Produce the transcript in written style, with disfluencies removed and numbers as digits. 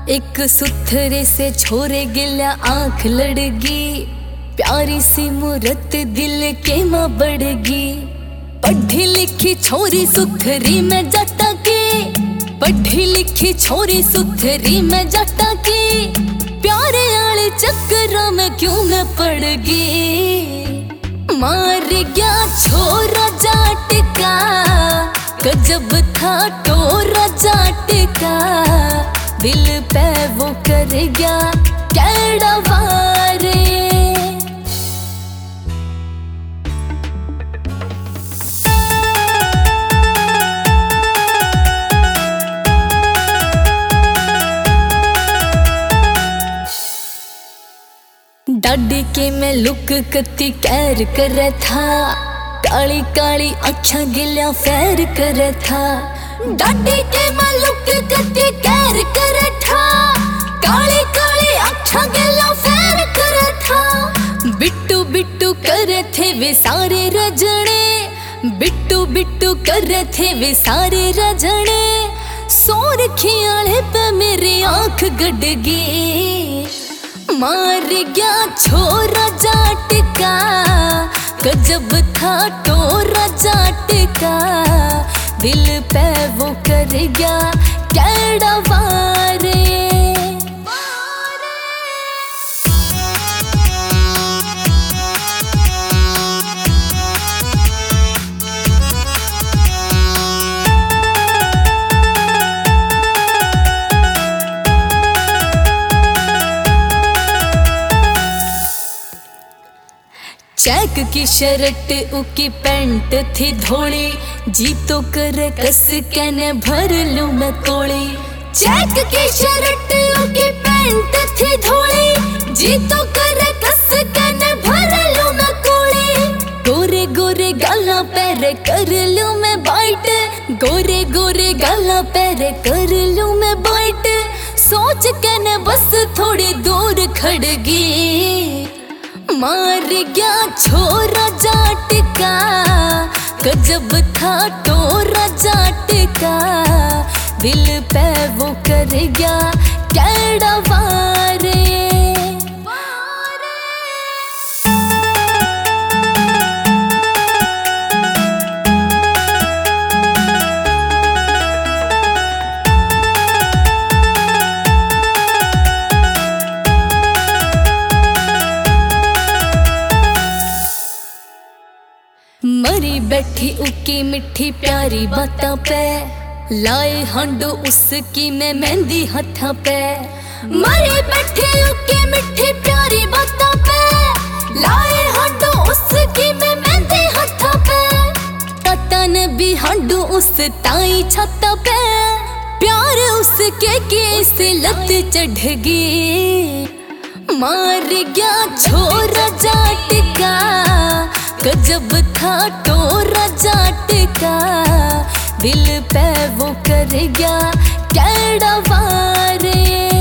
एक सुथरे से छोरे गिला आंख लड़गी, प्यारी सी मूरत दिल के मां बढ़गी। पढ़ी लिखी छोरी सुथरी में जटा की, पढ़ी लिखी छोरी सुथरी में जटा की। प्यारे आले चक्करों में क्यों मैं पड़ गई। मार गया छोरा जाट का, गजब था टोरा जाट का। दिल पे वो कर गया कैड़ा वारे। डाडी के मैं लुक कती कैर कर था, काली काली अखियां गिल्या फैर कर था। डाडी के मैं लुक कती कैर कर था, काली काली अखियां गिल्या फैर कर था। बिट्टू बिट्टू कर थे वे सारे रजने, बिट्टू बिट्टू कर थे वे सारे रजने। सोर खियाले पे मेरी आंख गड़गी। मार गया छोरा जाट का, गजब था टोरा जाट का। दिल पे वो कर गया कैड़ा वारे। चेक की शर्ट उकी पैंट थी धोली, जी तो कर कस के ने भर लूं मैं तोड़ी। चेक की शर्ट उकी पैंट थी धोली, जी तो कर कस के ने भर लूं मैं तोड़ी। गोरे गोरे गाला पैर कर लूं मैं बाइट, गोरे गोरे गाला पैर कर लूं मैं बाइट। सोच के ने बस थोड़ी दूर खड़ गई। मार गया छोरा जाट का, गजब था टोरा जाट का। दिल पे वो कर गया कैड़ा वारे। मरी बैठी उकी मिठी प्यारी बातां पे, लाए हांडो उसकी मैं मेहंदी हथा पे। मरी बैठी उकी मिठी प्यारी बातां पे, लाए हांडो उसकी मैं मेहंदी हथा पे। ततन भी हांडो उस ताई छता पे, प्यार उसके किस लत चढ़गी। मार गया छोरा जाट का, गजब था टोरा जाट का। दिल पे वो कर गया कैड़ा वारे।